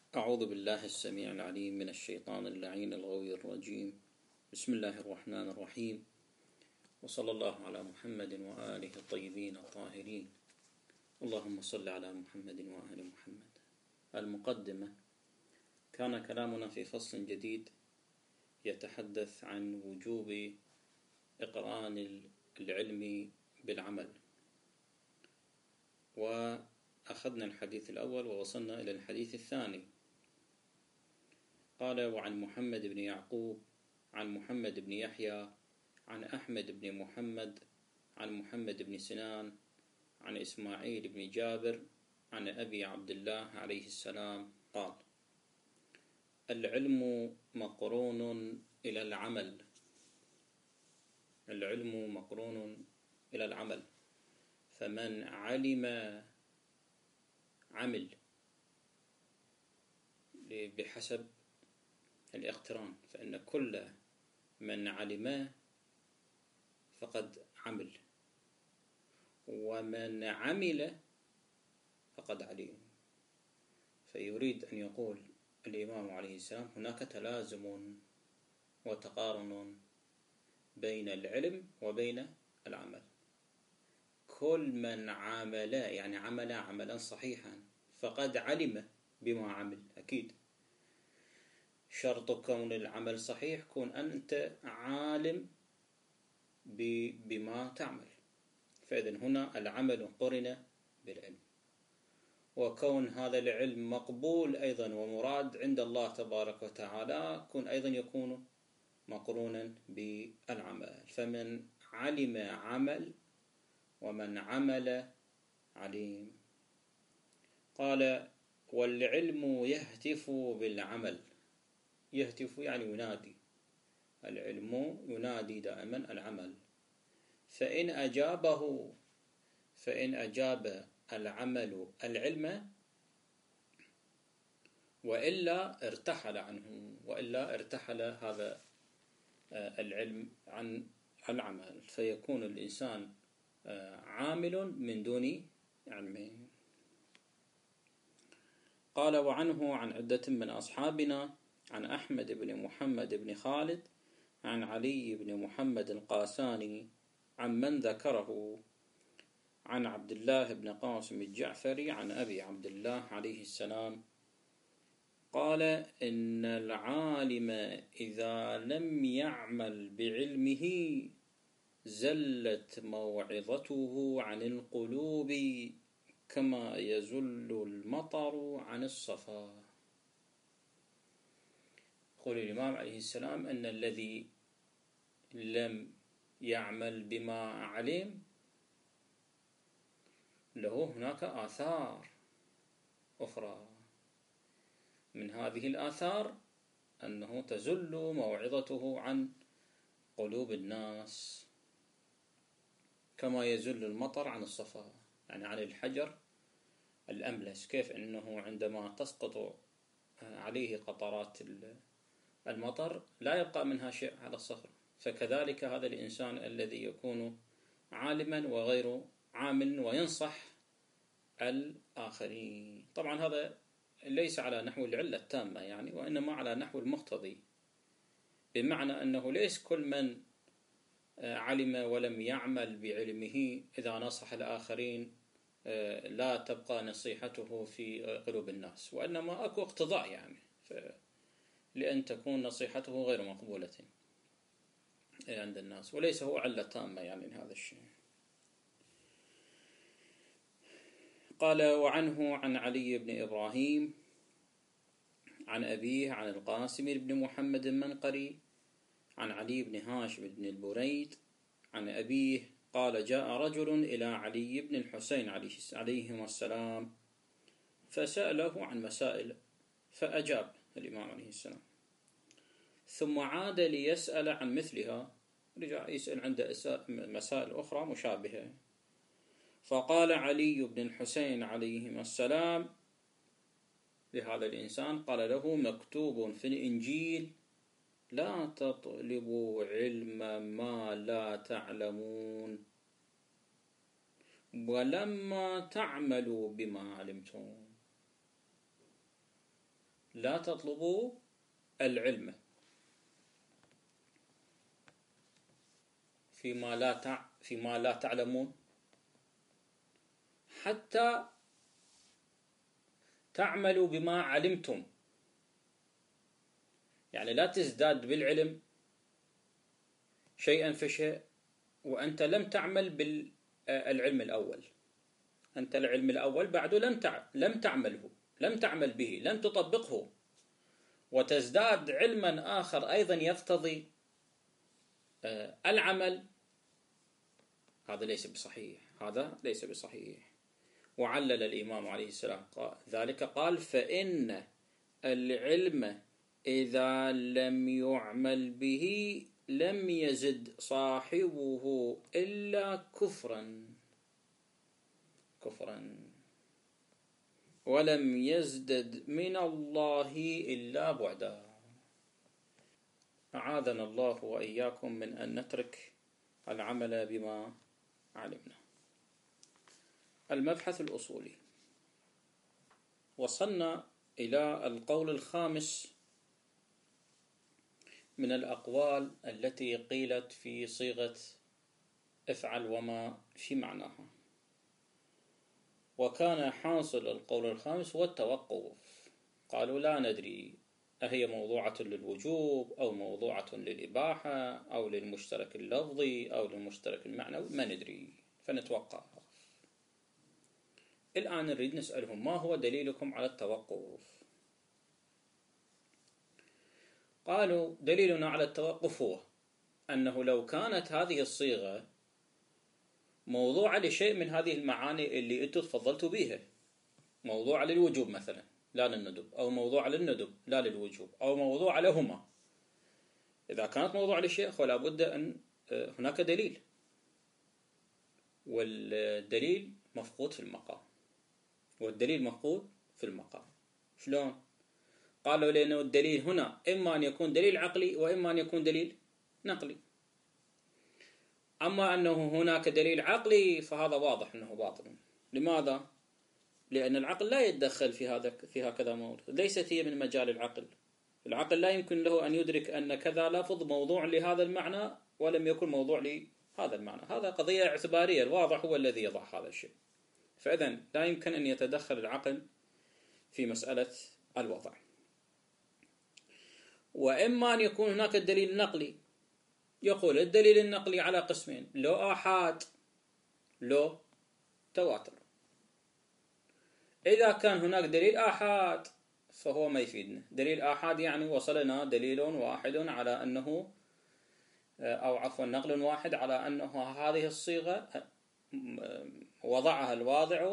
أعوذ بالله السميع العليم من الشيطان اللعين الغوي الرجيم. بسم الله الرحمن الرحيم، وصلى الله على محمد وآله الطيبين الطاهرين. اللهم صل على محمد وآل محمد. المقدمة. كان كلامنا في فصل جديد يتحدث عن وجوب إقران العلم بالعمل، وأخذنا الحديث الأول ووصلنا إلى الحديث الثاني. قال: وعن محمد بن يعقوب عن محمد بن يحيى عن أحمد بن محمد عن محمد بن سنان عن إسماعيل بن جابر عن أبي عبد الله عليه السلام قال: العلم مقرون إلى العمل. العلم مقرون إلى العمل، فمن علم عمل بحسب الاقتران، فإن كل من علم فقد عمل، ومن عمل فقد علم. فيريد أن يقول الإمام عليه السلام هناك تلازم وتقارن بين العلم وبين العمل. كل من عمل، يعني عمل عملا صحيحا، فقد علم بما عمل. أكيد شرط كون العمل صحيح كون أنت عالم بما تعمل، فإذن هنا العمل قرن بالعلم، وكون هذا العلم مقبول أيضا ومراد عند الله تبارك وتعالى كون أيضا يكون مقرونا بالعمل. فمن علم عمل، ومن عمل عليم. قال: والعلم يهتف بالعمل. يهتف يعني ينادي. العلم ينادي دائما العمل. فإن أجاب العمل العلم وإلا ارتحل عنه، وإلا ارتحل هذا العلم عن العمل، فيكون الإنسان عامل من دون علم. قال: وعنه عن عدة من أصحابنا عن أحمد بن محمد بن خالد عن علي بن محمد القاساني عن من ذكره عن عبد الله بن قاسم الجعفري عن أبي عبد الله عليه السلام قال: إن العالم إذا لم يعمل بعلمه زلت موعظته عن القلوب كما يزل المطر عن الصفا. يقول الإمام عليه السلام أن الذي لم يعمل بما علم له هناك آثار أخرى. من هذه الآثار أنه تزل موعظته عن قلوب الناس كما يزل المطر عن الصفا، يعني عن الحجر الأملس. كيف أنه عندما تسقط عليه قطرات المطر لا يبقى منها شيء على الصخر، فكذلك هذا الإنسان الذي يكون عالما وغير عامل وينصح الآخرين. طبعا هذا ليس على نحو العلة التامة يعني، وإنما على نحو المقتضي، بمعنى أنه ليس كل من علم ولم يعمل بعلمه إذا نصح الآخرين لا تبقى نصيحته في قلوب الناس، وإنما أكو اقتضاء يعني لأن تكون نصيحته غير مقبولة عند الناس، وليس هو علة تامة يعني هذا الشيء. قال: وعنه عن علي بن إبراهيم عن أبيه عن القاسم بن محمد المنقري عن علي بن هاشم بن البريد عن أبيه قال: جاء رجل إلى علي بن الحسين عليهما السلام فسأله عن مسائل فأجاب الإمام عليه السلام، ثم عاد ليسأل عن مثلها، رجع يسأل عنده مسائل أخرى مشابهة. فقال علي بن الحسين عليهما السلام لهذا الإنسان، قال له: مكتوب في الإنجيل: لا تطلبوا علم ما لا تعلمون ولما تعملوا بما علمتم. لا تطلبوا العلم فيما لا تعلمون حتى تعملوا بما علمتم. يعني لا تزداد بالعلم شيئا فشيء وأنت لم تعمل بالعلم الأول. أنت العلم الأول بعد لم تعمله، لم تعمل به، لم تطبقه، وتزداد علما آخر أيضا يقتضي العمل. هذا ليس بصحيح، هذا ليس بصحيح. وعلل الإمام عليه السلام ذلك قال: فإن العلم إذا لم يعمل به لم يزد صاحبه إلا كفرا ولم يزدد من الله إلا بعدا. أعاذنا الله وإياكم من أن نترك العمل بما علمنا. المبحث الأصولي. وصلنا إلى القول الخامس من الأقوال التي قيلت في صيغة افعل وما في معناها. وكان حاصل القول الخامس هو التوقف. قالوا لا ندري أهي موضوعة للوجوب أو موضوعة للإباحة أو للمشترك اللفظي أو للمشترك المعنوي، ما ندري، فنتوقف. الآن نريد نسألهم: ما هو دليلكم على التوقف؟ قالوا: دليلنا على التوقف هو أنه لو كانت هذه الصيغة موضوعة لشيء من هذه المعاني اللي أنتم تفضلتوا بها، موضوعة للوجوب مثلا لا للندب، أو موضوعة للندب لا للوجوب، أو موضوعة لهما، إذا كانت موضوعة لشيء فلا بد أن هناك دليل، والدليل مفقود في المقام. شلون؟ قالوا لأنه الدليل هنا إما أن يكون دليل عقلي وإما أن يكون دليل نقلي. أما أنه هناك دليل عقلي فهذا واضح أنه باطل. لماذا؟ لأن العقل لا يتدخل في هكذا موضوع، ليست هي من مجال العقل. العقل لا يمكن له أن يدرك أن كذا لفظ موضوع لهذا المعنى ولم يكن موضوع لهذا المعنى. هذا قضية اعتبارية، الواضح هو الذي يضع هذا الشيء. فإذن لا يمكن أن يتدخل العقل في مسألة الوضع. وإما أن يكون هناك الدليل النقلي. يقول الدليل النقلي على قسمين: لو آحاد لو تواتر. إذا كان هناك دليل آحاد فهو ما يفيدنا. دليل آحاد يعني وصلنا دليل واحد على أنه، أو عفوا نقل واحد على أنه هذه الصيغة وضعها الواضع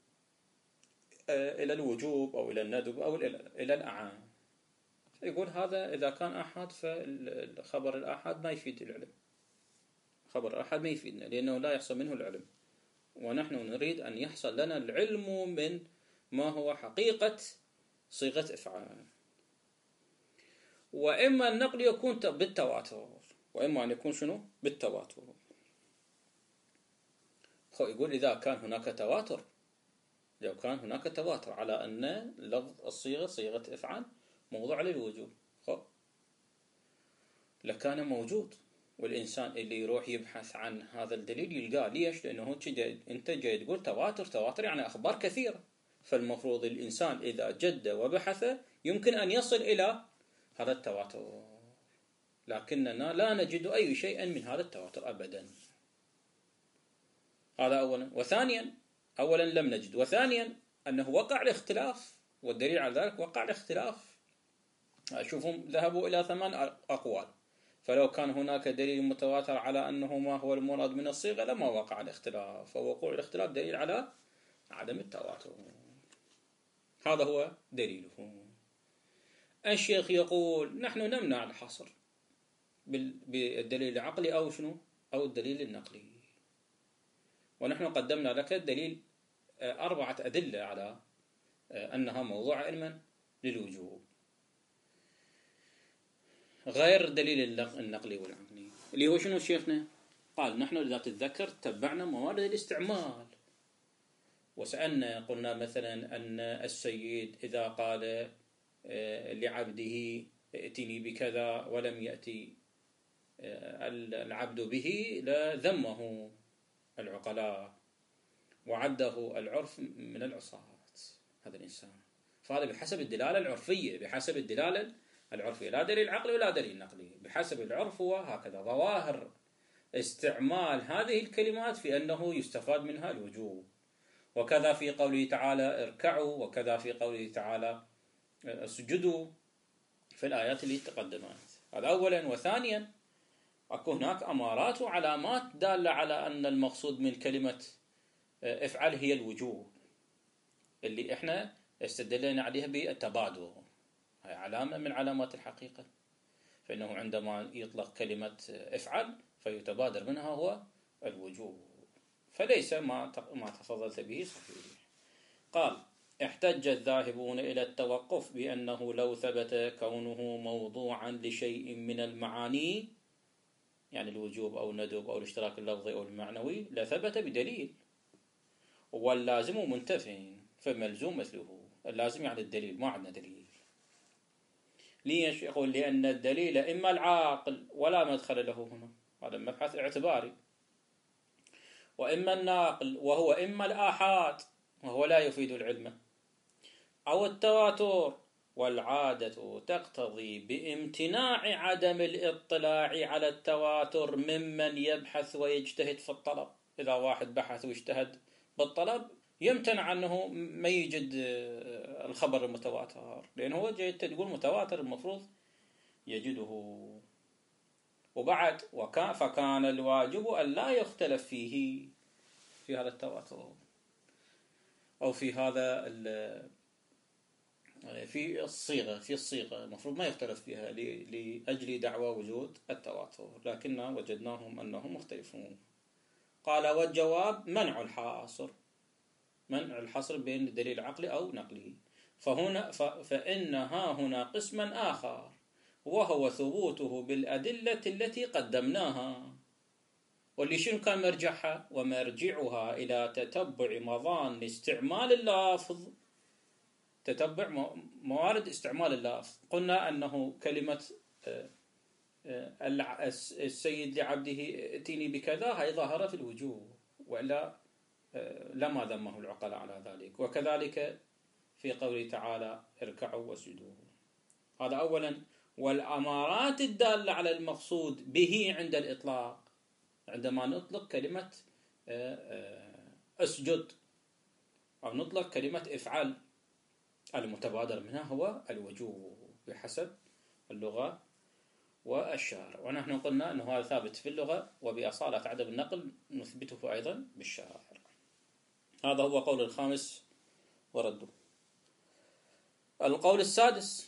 إلى الوجوب أو إلى الندب أو إلى الأعام. يقول هذا إذا كان آحاد فالخبر الآحاد ما يفيد العلم. خبر الآحاد ما يفيدنا لأنه لا يحصل منه العلم، ونحن نريد أن يحصل لنا العلم من ما هو حقيقة صيغة افعال. وإما النقل يكون بالتواتر، وإما أن يكون شنو؟ بالتواتر. يقول إذا كان هناك تواتر، لو كان هناك تواتر على أن لفظ الصيغة صيغة افعال موضوع للوجوب لكان موجود، والإنسان اللي يروح يبحث عن هذا الدليل يلقاه. ليش؟ لأنه أنت جاي تقول تواتر يعني أخبار كثيرة، فالمفروض الإنسان إذا جد وبحث يمكن أن يصل إلى هذا التواتر، لكننا لا نجد أي شيء من هذا التواتر أبدا. هذا أولا. وثانيا، أولا لم نجد، وثانيا أنه وقع الاختلاف، والدليل على ذلك وقع الاختلاف. أشوفهم ذهبوا إلى 8 أقوال، فلو كان هناك دليل متواتر على أنه ما هو المراد من الصيغة لما وقع الاختلاف، فوقوع الاختلاف دليل على عدم التواتر. هذا هو دليله. الشيخ يقول نحن نمنع الحصر بالدليل العقلي أو شنو؟ أو الدليل النقلي. ونحن قدمنا لك الدليل 4 أدلة على أنها موضوع علما للوجوب غير دليل النقلي والعقلي، اللي هو شنو شيخنا؟ قال نحن إذا تتذكر تبعنا موارد الاستعمال وسألنا، قلنا مثلا أن السيد إذا قال لعبده ائتني بكذا ولم يأتي العبد به لذمه العقلاء وعده العرف من العصاة هذا الإنسان. فهذا بحسب الدلالة العرفية، بحسب الدلالة العرفية، لا دليل عقلي ولا دليل نقلي، بحسب العرف هو هكذا. ظواهر استعمال هذه الكلمات في أنه يستفاد منها الوجوب، وكذا في قوله تعالى اركعوا، وكذا في قوله تعالى اسجدوا في الآيات اللي تقدمت. هذا أولا. وثانيا أكو هناك أمارات وعلامات دالة على أن المقصود من كلمة افعل هي الوجوب، اللي احنا استدلنا عليها بالتبادر، هي علامة من علامات الحقيقة. فإنه عندما يطلق كلمة افعل فيتبادر منها هو الوجوب، فليس ما تفضلت به صحيح. قال احتج الذاهبون إلى التوقف بأنه لو ثبت كونه موضوعا لشيء من المعاني، يعني الوجوب أو الندب أو الاشتراك اللفظي أو المعنوي، لثبت بدليل، واللازم منتفي فملزوم مثله. اللازم يعني الدليل، ما عندنا دليل. ليش؟ يقول لأن الدليل إما العاقل ولا مدخل له هنا، هذا مبحث اعتباري، وإما الناقل وهو إما الآحاد وهو لا يفيد العلم، أو التواتر، والعادة تقتضي بامتناع عدم الاطلاع على التواتر ممن يبحث ويجتهد في الطلب. إذا واحد بحث واجتهد بالطلب يمتنع أنه ما يجد الخبر المتواتر، لأنه هو جاي تقول متواتر المفروض يجده. وبعد فكان الواجب أن لا يختلف فيه، في هذا التواتر أو في هذا في الصيغة المفروض ما يختلف فيها لأجل دعوى وجود التواتر، لكننا وجدناهم أنهم مختلفون. قال والجواب منع الحاصر، منع الحصر بين دليل عقلي أو نقلي. فإنها هنا قسما آخر، وهو ثبوته بالأدلة التي قدمناها، واللي شنو كان مرجعها؟ ومرجعها إلى تتبع مظان استعمال اللفظ، تتبع موارد استعمال اللفظ. قلنا أنه كلمة السيد لعبده ائتني بكذا هي ظاهرة في الوجوب، وإلا لما ذمه العقلاء على ذلك. وكذلك في قوله تعالى اركعوا واسجدوا. هذا أولا. والأمارات الدالة على المقصود به عند الإطلاق، عندما نطلق كلمة اسجد أو نطلق كلمة افعل، المتبادر منها هو الوجوب بحسب اللغة والشارع. ونحن قلنا أنه هذا ثابت في اللغة، وبأصالة عدم النقل نثبته أيضا بالشارع. هذا هو قول الخامس ورده. القول السادس،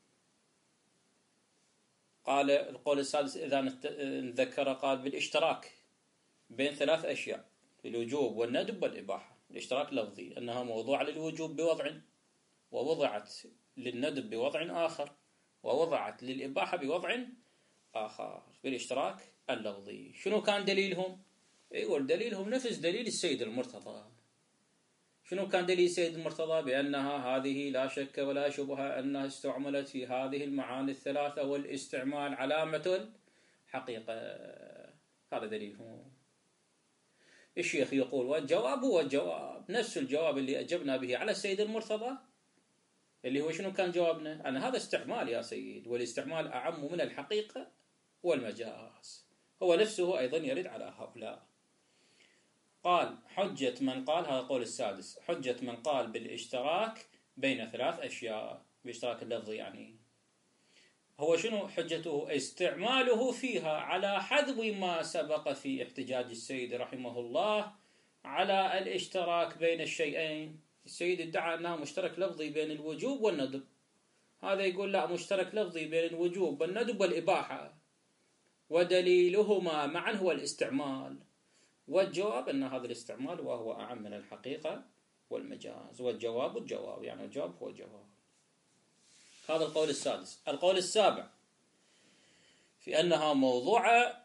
قال القول السادس إذا نذكر قال بالاشتراك بين ثلاث أشياء، الوجوب والندب والإباحة. الاشتراك لفظي، أنها موضوع للوجوب بوضع، ووضعت للندب بوضع آخر، ووضعت للإباحة بوضع آخر بالاشتراك اللفظي. شنو كان دليلهم؟ يقول دليلهم نفس دليل السيد المرتضى. شنو كان دليل السيد المرتضى؟ بأنها هذه لا شك ولا شبهة أنها استعملت في هذه المعاني الثلاثة، والاستعمال علامة الحقيقة. هذا دليلهم. الشيخ يقول والجواب هو الجواب، نفس الجواب اللي أجبنا به على السيد المرتضى، اللي هو شنو كان جوابنا؟ أنا هذا استعمال يا سيد، والاستعمال أعم من الحقيقة والمجاز، هو نفسه أيضا يرد على هؤلاء. قال حجة من قال، هذا القول السادس، حجة من قال بالاشتراك بين ثلاث أشياء، باشتراك اللفظ يعني، هو شنو حجته؟ استعماله فيها على حذو ما سبق في احتجاج السيد رحمه الله على الاشتراك بين الشيئين. السيد ادعى أنها مشترك لفظي بين الوجوب والندب، هذا يقول لا، مشترك لفظي بين الوجوب والندب والإباحة، ودليلهما معا هو الاستعمال. والجواب أن هذا الاستعمال وهو أعم من الحقيقة والمجاز، والجواب الجواب، يعني الجواب هو الجواب. هذا القول السادس. القول السابع في أنها موضوعة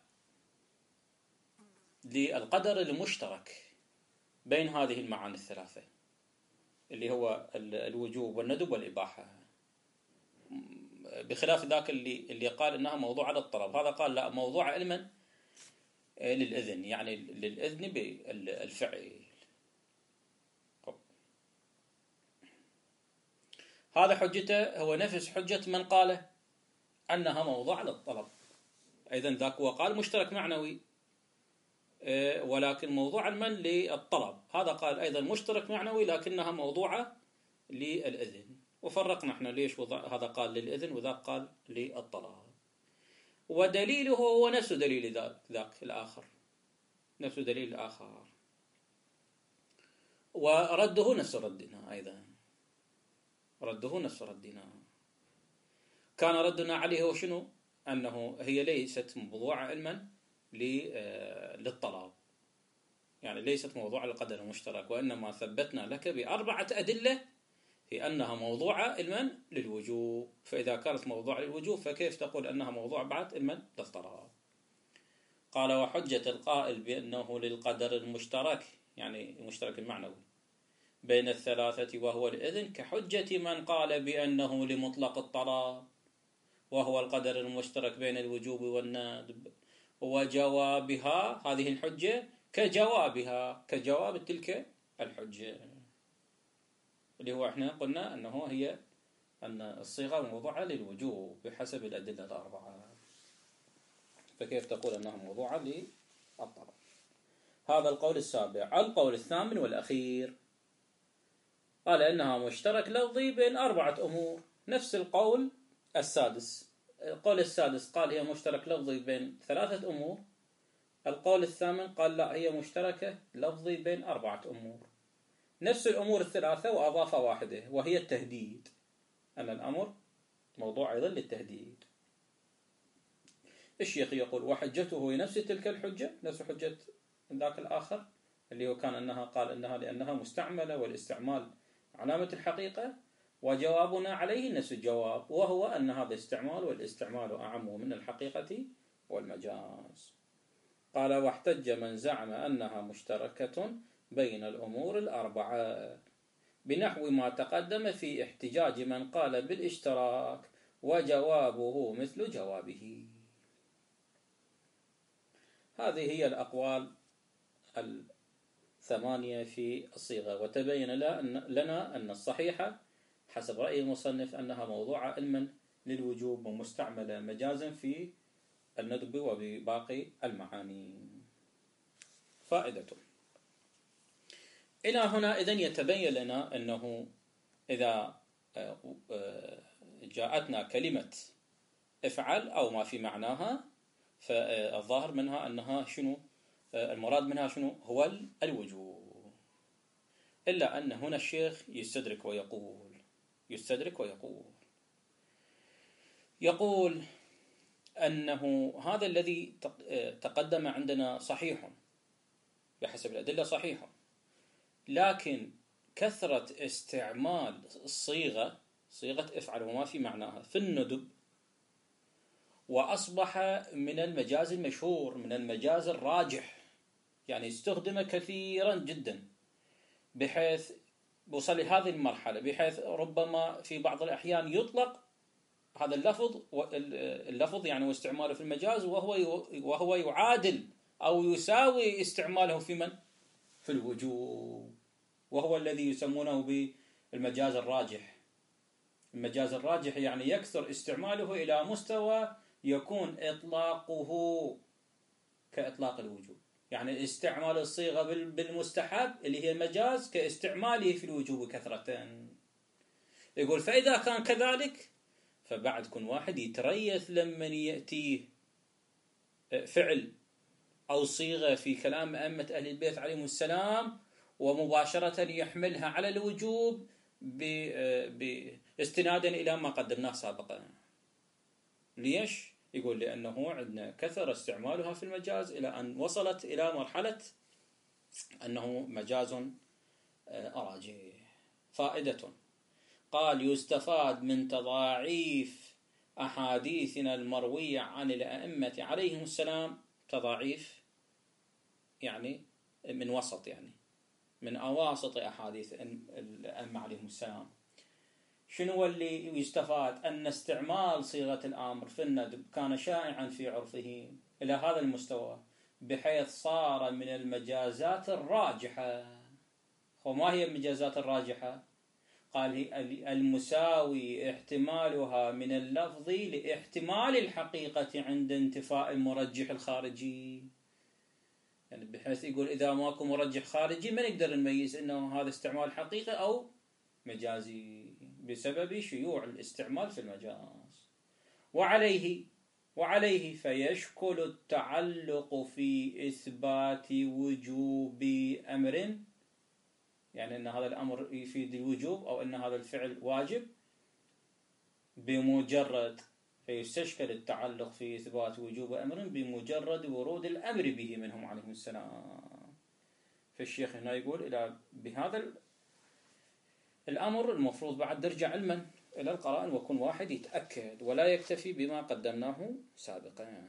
للقدر المشترك بين هذه المعاني الثلاثة، اللي هو الوجوب والندب والإباحة. بخلاف ذاك اللي قال انها موضوع على الطلب، هذا قال لا، موضوع علما للإذن، يعني للإذن بالفعل. هذا حجته هو نفس حجة من قال أنها موضوع على الطلب. أيضا ذاك هو قال مشترك معنوي، ولكن موضوع من للطلب، هذا قال أيضا مشترك معنوي لكنها موضوعة للإذن. وفرقنا احنا ليش هذا قال للإذن وذاك قال للطلب. ودليله هو نفس دليل ذاك الآخر، نفس دليل الآخر، ورده نفس ردنا. أيضا رده نفس ردنا. كان ردنا عليه هو شنو؟ أنه هي ليست موضوعة علما للطلب، يعني ليست موضوعة للقدر المشترك، وإنما ثبتنا لك ب4 أدلة في أنها موضوعة علما للوجوب. فإذا كانت موضوعة للوجوب فكيف تقول أنها موضوعة بعد علما للطلب؟ قال وحجة القائل بأنه للقدر المشترك، يعني المشترك المعنوي بين الثلاثة وهو الإذن، كحجة من قال بأنه لمطلق الطلب وهو القدر المشترك بين الوجوب والندب، وجوابها هذه الحجة كجواب تلك الحجة، اللي هو احنا قلنا أنه هي أن الصيغة موضوعة للوجوب بحسب الأدلة ال4، فكيف تقول أنها موضوعة للطلب؟ هذا القول السابع. القول الثامن والأخير قال إنها مشترك لفظي بين 4 أمور، نفس القول السادس. القول السادس قال هي مشترك لفظي بين 3 أمور، القول الثامن قال لا، هي مشتركة لفظي بين 4 أمور، نفس الأمور ال3 وأضاف واحدة وهي التهديد، أن الأمر موضوع أيضا للتهديد. الشيخ يقول وحجته هي نفس تلك الحجة، نفس حجة ذاك الآخر اللي هو كان أنها قال أنها لأنها مستعملة والاستعمال علامة الحقيقة، وجوابنا عليه نفس الجواب، وهو أن هذا استعمال، والاستعمال أعم من الحقيقة والمجاز. قال واحتج من زعم أنها مشتركة بين الأمور ال4 بنحو ما تقدم في احتجاج من قال بالاشتراك، وجوابه مثل جوابه. هذه هي الأقوال 8 في الصيغة، وتبين لنا أن الصحيح حسب رأي المصنف أنها موضوعة علما للوجوب ومستعملة مجازا في الندب وبباقي المعاني. فائدة إلى هنا إذن يتبين لنا أنه إذا جاءتنا كلمة افعل أو ما في معناها، فالظاهر منها أنها شنو؟ المراد منها شنو؟ هو الوجوب. إلا أن هنا الشيخ يستدرك ويقول أنه هذا الذي تقدم عندنا صحيح بحسب الأدلة صحيح، لكن كثرة استعمال صيغة افعل وما في معناها في الندب، وأصبح من المجاز المشهور، من المجاز الراجح، يعني استخدم كثيرا جدا بحيث وصل لهذه المرحلة، بحيث ربما في بعض الأحيان يطلق هذا اللفظ يعني واستعماله في المجاز وهو يعادل أو يساوي استعماله في الوجوب، وهو الذي يسمونه بالمجاز الراجح. المجاز الراجح يعني يكثر استعماله إلى مستوى يكون إطلاقه كإطلاق الوجوب، يعني استعمال الصيغة بالمستحب اللي هي المجاز كاستعماله في الوجوب كثرة. يقول فإذا كان كذلك فبعد كل واحد يتريث لما يأتيه فعل أو صيغة في كلام أئمة أهل البيت عليهم السلام ومباشرة يحملها على الوجوب باستنادا إلى ما قدمناه سابقا. ليش؟ يقول لأنه عندنا كثر استعمالها في المجاز إلى أن وصلت إلى مرحلة أنه مجاز راجح. فائدة قال يستفاد من تضاعيف أحاديثنا المروية عن الأئمة عليهم السلام، تضاعيف يعني من وسط، يعني من أواسط أحاديث الأئمة عليهم السلام. شنو اللي يستفاد؟ أن استعمال صيغة الأمر في الندب كان شائعا في عرفهم إلى هذا المستوى بحيث صار من المجازات الراجحة. وما هي المجازات الراجحة؟ قال هي المساوي احتمالها من اللفظ لاحتمال الحقيقة عند انتفاء المرجح الخارجي. يعني بحيث يقول إذا ماكو مرجح خارجي ما نقدر نميز إنه هذا استعمال حقيقي أو مجازي بسبب شيوع الاستعمال في المجاز. وعليه فيشكل التعلق في إثبات وجوب أمر، يعني أن هذا الأمر يفيد الوجوب أو أن هذا الفعل واجب بمجرد، فيستشكل التعلق في إثبات وجوب أمر بمجرد ورود الأمر به منهم عليهم السلام. فالشيخ هنا يقول إلى بهذا الأمر المفروض بعد نرجع علما إلى القرائن وكل واحد يتأكد ولا يكتفي بما قدمناه سابقا.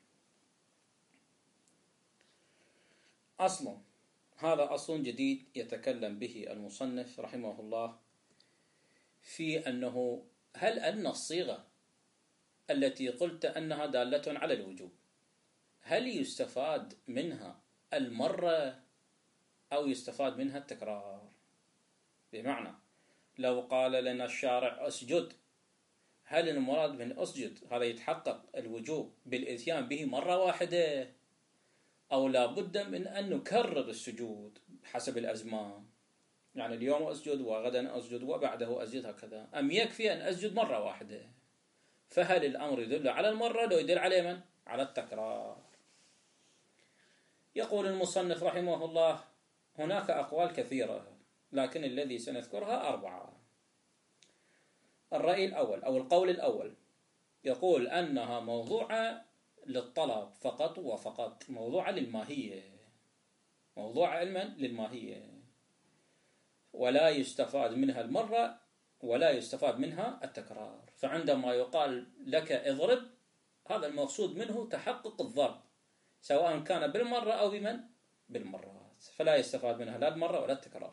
هذا أصل جديد يتكلم به المصنف رحمه الله في أنه هل أن الصيغة التي قلت أنها دالة على الوجوب هل يستفاد منها المرة أو يستفاد منها التكرار؟ بمعنى لو قال لنا الشارع أسجد، هل المراد من أسجد هذا يتحقق الوجوب بالإتيان به مرة واحدة أو لا بد من أن نكرر السجود حسب الأزمان؟ يعني اليوم أسجد وغدا أسجد وبعده أسجد هكذا، أم يكفي أن أسجد مرة واحدة؟ فهل الأمر يدل على المرة لو يدل على من؟ على التكرار. يقول المصنف رحمه الله هناك أقوال كثيرة لكن الذي سنذكرها 4. الرأي الأول أو القول الأول يقول أنها موضوعة للطلب فقط وفقط، موضوعة للماهية، موضوعة علما للماهية، ولا يستفاد منها المرة ولا يستفاد منها التكرار. فعندما يقال لك اضرب هذا المقصود منه تحقق الضرب سواء كان بالمرة أو بمن؟ بالمرات، فلا يستفاد منها لا المرة ولا التكرار.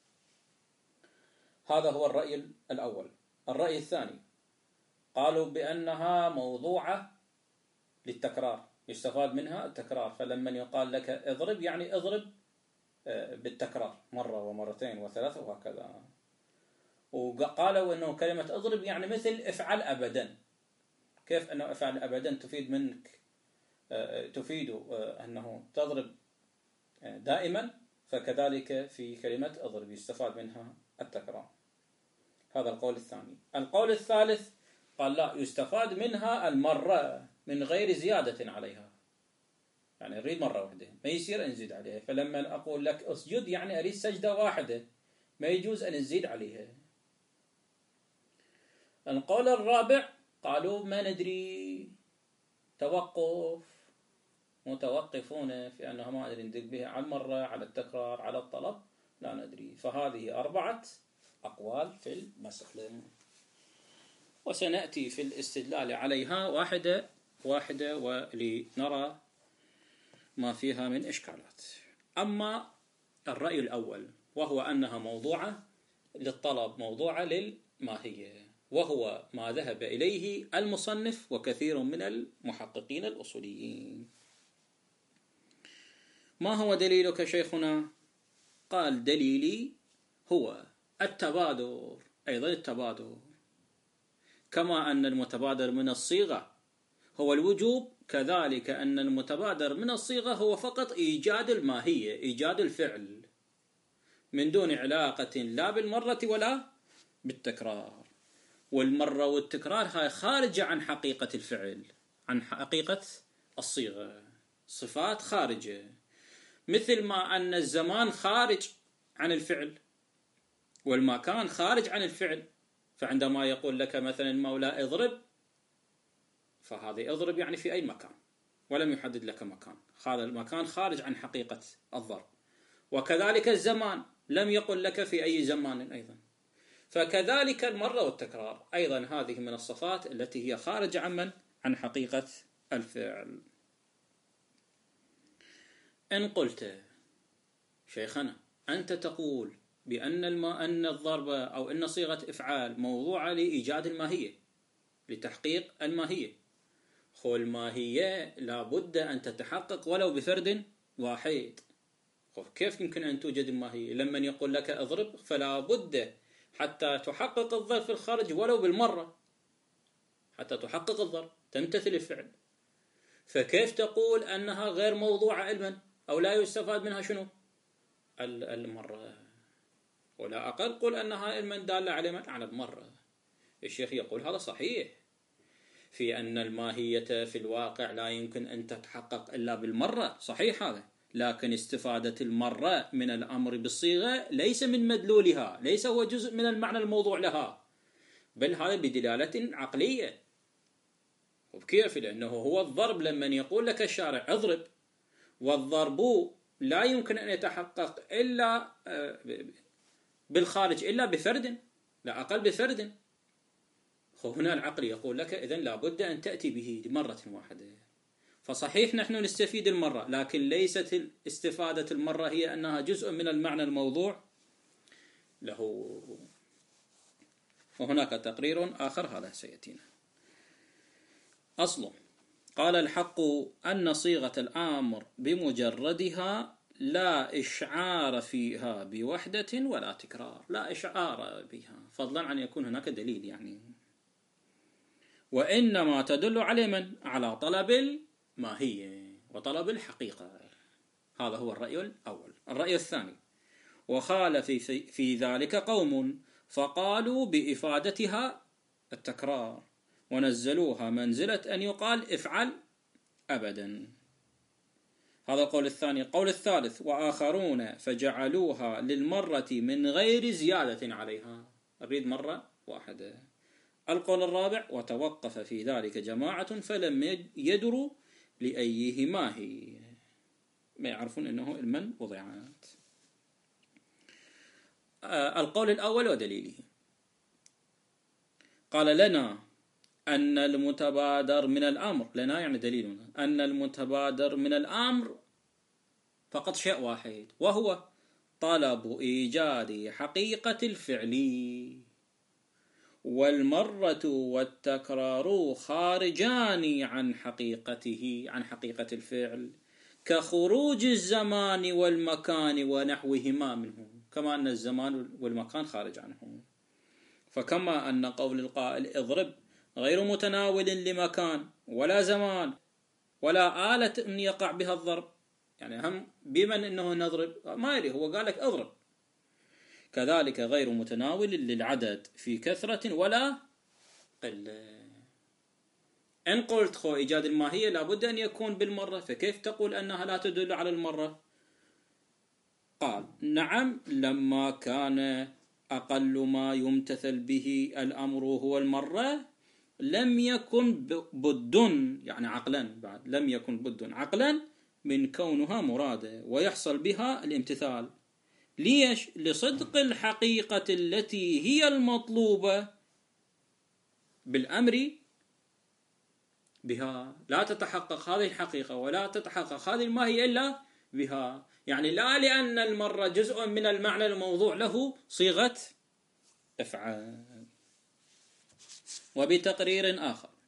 هذا هو الرأي الأول. الرأي الثاني قالوا بأنها موضوعة للتكرار، يستفاد منها التكرار، فلما يقال لك اضرب يعني اضرب بالتكرار مرة ومرتين وثلاثة وهكذا. وقالوا أنه كلمة اضرب يعني مثل افعل أبدا. كيف أنه افعل أبدا تفيد منك تفيد أنه تضرب دائما، فكذلك في كلمة اضرب يستفاد منها التكرار. هذا القول الثاني. القول الثالث قال لا، يستفاد منها المرة من غير زيادة عليها، يعني أريد مرة واحدة ما يصير أن نزيد عليها، فلما أقول لك اسجد يعني أريد سجدة واحدة ما يجوز أن نزيد عليها. القول الرابع قالوا ما ندري، توقف، متوقفون في أنها ما أدري ندق بها على المرة على التكرار على الطلب لا ندري. فهذه 4 أقوال في المسألة وسنأتي في الاستدلال عليها واحدة واحدة ولنرى ما فيها من إشكالات. أما الرأي الأول وهو أنها موضوعة للطلب موضوعة للماهية، وهو ما ذهب إليه المصنف وكثير من المحققين الأصوليين. ما هو دليلك شيخنا؟ قال دليلي هو التبادر، أيضا التبادر، كما أن المتبادر من الصيغة هو الوجوب كذلك أن المتبادر من الصيغة هو فقط إيجاد الماهية، إيجاد الفعل من دون علاقة لا بالمرة ولا بالتكرار. والمرة والتكرار هاي خارجة عن حقيقة الفعل، عن حقيقة الصيغة، صفات خارجة، مثل ما أن الزمان خارج عن الفعل والمكان خارج عن الفعل. فعندما يقول لك مثلا المولى اضرب، فهذا اضرب يعني في أي مكان ولم يحدد لك مكان، هذا المكان خارج عن حقيقة الضرب. وكذلك الزمان لم يقل لك في أي زمان أيضا. فكذلك المرة والتكرار أيضا هذه من الصفات التي هي خارجة عن حقيقة الفعل. إن قلت شيخنا أنت تقول أن الضرب أو أن صيغة إفعال موضوعة لإيجاد الماهية، لتحقيق الماهية. خو الماهية لابد أن تتحقق ولو بفرد واحد. كيف يمكن أن توجد الماهية؟ لما يقول لك اضرب فلا بد حتى تحقق الضرب في الخارج ولو بالمرة، حتى تحقق الضرب تمتثل الفعل. فكيف تقول أنها غير موضوعة علما أو لا يستفاد منها شنو؟ المرة. ولا أقل قل أنها علما دالة على المرة. الشيخ يقول هذا صحيح في أن الماهية في الواقع لا يمكن أن تتحقق إلا بالمرة، صحيح هذا، لكن استفادة المرة من الأمر بالصيغة ليس من مدلولها، ليس هو جزء من المعنى الموضوع لها، بل هذا بدلالة عقلية. وكيف؟ لأنه هو الضرب لما يقول لك الشارع اضرب، والضرب لا يمكن أن يتحقق إلا بالخارج إلا بفرد، لا أقل بفرد. هنا العقل يقول لك إذن لابد أن تأتي به مرة واحدة. فصحيح نحن نستفيد المرة، لكن ليست استفادة المرة هي أنها جزء من المعنى الموضوع له. وهناك تقرير آخر هذا سيأتينا. أصله قال الحق أن صيغة الأمر بمجردها لا إشعار فيها بوحدة ولا تكرار، لا إشعار بها، فضلا عن يكون هناك دليل يعني، وإنما تدل على من؟ على طلب الماهية وطلب الحقيقة. هذا هو الرأي الأول. الرأي الثاني: وخالف في ذلك قوم فقالوا بإفادتها التكرار ونزلوها منزلة أن يقال افعل أبدا. هذا القول الثاني. القول الثالث: وآخرون فجعلوها للمرة من غير زيادة عليها، أريد مرة واحدة. القول الرابع: وتوقف في ذلك جماعة فلم يدروا لأيهما هي، ما يعرفون أنه المن وضعات. القول الأول ودليله: قال لنا أن المتبادر من الأمر، لنا يعني دليلنا، أن المتبادر من الأمر فقط شيء واحد، وهو طلب إيجاد حقيقة الفعل، والمرة والتكرار خارجان عن حقيقته، عن حقيقة الفعل، كخروج الزمان والمكان ونحوهما منه، كما أن الزمان والمكان خارج عنه. فكما أن قول القائل اضرب غير متناول لمكان ولا زمان ولا آلة يقع بها الضرب، يعني هم بمن أنه نضرب ما يري، هو قال لك اضرب، كذلك غير متناول للعدد في كثرة ولا قلة. إن قلت خو إيجاد الماهية لابد أن يكون بالمرة، فكيف تقول أنها لا تدل على المرة؟ قال: نعم، لما كان أقل ما يمتثل به الأمر هو المرة لم يكن بد، يعني عقلا، بعد لم يكن بد عقلا من كونها مرادة ويحصل بها الامتثال. ليش؟ لصدق الحقيقة التي هي المطلوبة بالأمر بها، لا تتحقق هذه الحقيقة ولا تتحقق هذه الماهية إلا بها، يعني لا لأن المرة جزء من المعنى الموضوع له صيغة افعال. وبتقرير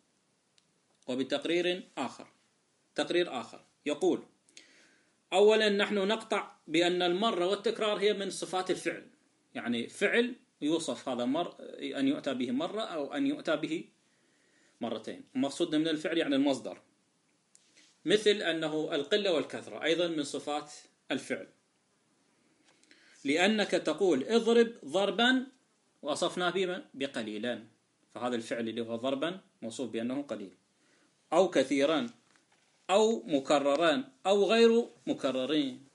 آخر تقرير آخر يقول: أولا نحن نقطع بأن المرة والتكرار هي من صفات الفعل، يعني فعل يوصف هذا أن يؤتى به مرة أو أن يؤتى به مرتين. مقصودنا من الفعل يعني المصدر، مثل أنه القلة والكثرة أيضا من صفات الفعل، لأنك تقول اضرب ضربا وأصفنا به بقليلا، فهذا الفعل اللي هو ضربا موصوف بأنه قليل، أو كثيرا أو مكرران أو غير مكررين،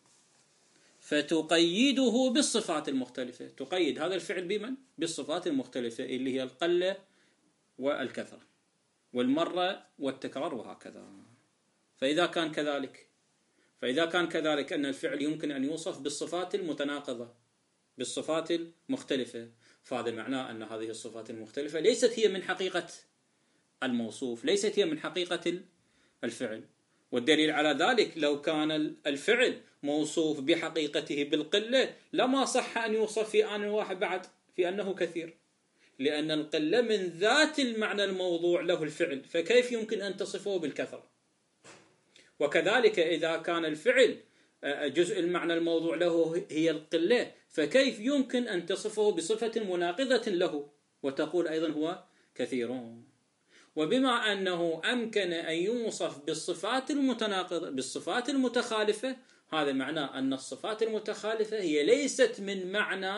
فتقيده بالصفات المختلفة، تقيد هذا الفعل بمن؟ بالصفات المختلفة اللي هي القلة والكثرة والمرة والتكرار وهكذا. فإذا كان كذلك أن الفعل يمكن أن يوصف بالصفات المتناقضة بالصفات المختلفة، فهذا معناه أن هذه الصفات المختلفة ليست هي من حقيقة الموصوف، ليست هي من حقيقة الفعل. والدليل على ذلك لو كان الفعل موصوف بحقيقته بالقلة لما صح أن يوصف في آن واحد بعد في أنه كثير، لأن القلة من ذات المعنى الموضوع له الفعل، فكيف يمكن أن تصفه بالكثرة؟ وكذلك إذا كان الفعل جزء المعنى الموضوع له هي القلة، فكيف يمكن أن تصفه بصفة مناقضة له وتقول أيضا هو كثير؟ وبما أنه أمكن أن يوصف بالصفات المتناقضة بالصفات المتخالفة، هذا معناه أن الصفات المتخالفة هي ليست من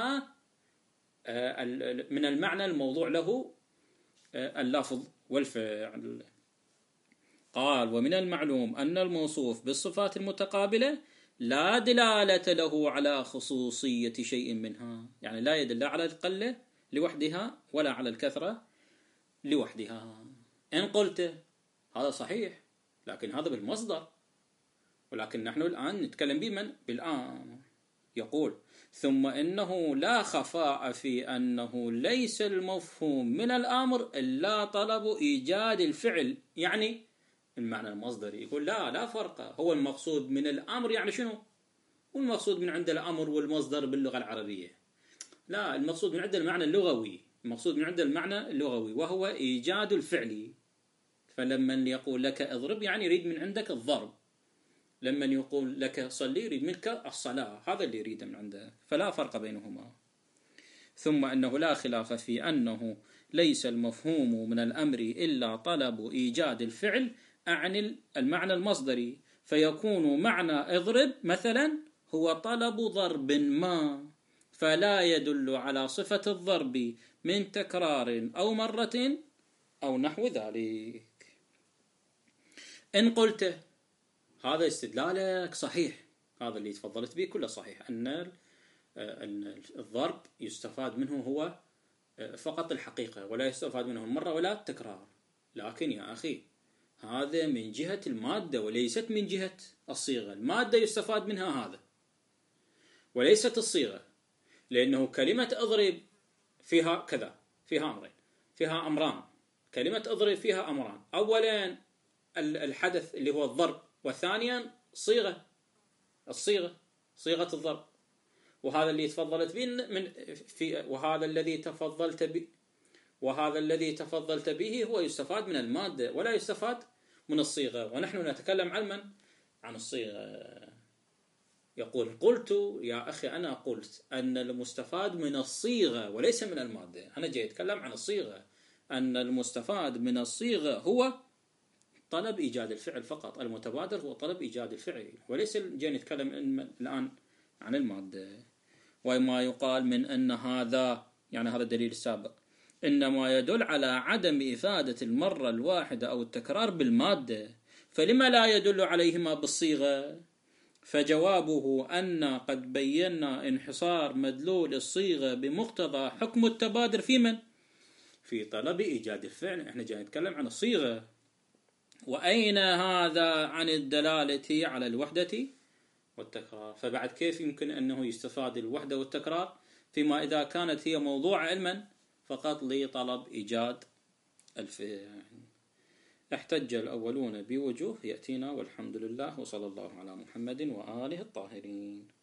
المعنى الموضوع له اللفظ والفعل. قال: ومن المعلوم أن الموصوف بالصفات المتقابلة لا دلالة له على خصوصية شيء منها، يعني لا يدل على القلة لوحدها ولا على الكثرة لوحدها. إن قلت هذا صحيح، لكن هذا بالمصدر، ولكن نحن الآن نتكلم بمن؟ بالآن. يقول: ثم إنه لا خفاء في أنه ليس المفهوم من الأمر إلا طلب إيجاد الفعل، يعني المعنى المصدري. يقول لا فرق، هو المقصود من الأمر يعني شنو؟ والمقصود من عند الأمر والمصدر باللغة العربية لا، المقصود من عند المعنى اللغوي، المقصود من عند المعنى اللغوي وهو إيجاد الفعل. فلما يقول لك اضرب يعني يريد من عندك الضرب، لما يقول لك صلي يريد منك الصلاة، هذا اللي يريد من عندك، فلا فرق بينهما. ثم أنه لا خلاف في أنه ليس المفهوم من الأمر إلا طلب إيجاد الفعل عن المعنى المصدري، فيكون معنى اضرب مثلا هو طلب ضرب ما، فلا يدل على صفة الضرب من تكرار أو مرة أو نحو ذلك. إن قلت هذا استدلالك صحيح، هذا اللي تفضلت به كله صحيح، أن الضرب يستفاد منه هو فقط الحقيقة ولا يستفاد منه المرة ولا التكرار، لكن يا أخي هذا من جهة المادة وليست من جهة الصيغة. المادة يستفاد منها هذا وليست الصيغة، لأنه كلمة أضرب فيها كذا، فيها أمرين، فيها أمران. كلمة أضرب فيها أمران: أولا الحدث اللي هو الضرب، وثانيا صيغة الضرب. وهذا اللي تفضلت به وهذا الذي تفضلت به هو يستفاد من المادة ولا يستفاد من الصيغة، ونحن نتكلم عن الصيغة. يقول: قلت يا أخي أنا قلت أن المستفاد من الصيغة وليس من المادة، أنا جاي أتكلم عن الصيغة، أن المستفاد من الصيغة هو طلب إيجاد الفعل فقط، المتبادر هو طلب إيجاد الفعل، وليس جاي نتكلم الآن عن المادة. وما يقال من أن هذا، يعني هذا الدليل السابق، إنما يدل على عدم إفادة المرة الواحدة أو التكرار بالمادة، فلما لا يدل عليهما بالصيغة؟ فجوابه أن قد بينا انحصار مدلول الصيغة بمقتضى حكم التبادر في من؟ في طلب إيجاد الفعل. احنا جاي نتكلم عن الصيغة، وأين هذا عن الدلالة على الوحدة والتكرار؟ فبعد كيف يمكن أنه يستفاد الوحدة والتكرار فيما إذا كانت هي موضوع علما فقط لطلب إيجاد الفعل؟ احتج الأولون بوجوه يأتينا، والحمد لله، وصلى الله على محمد وآله الطاهرين.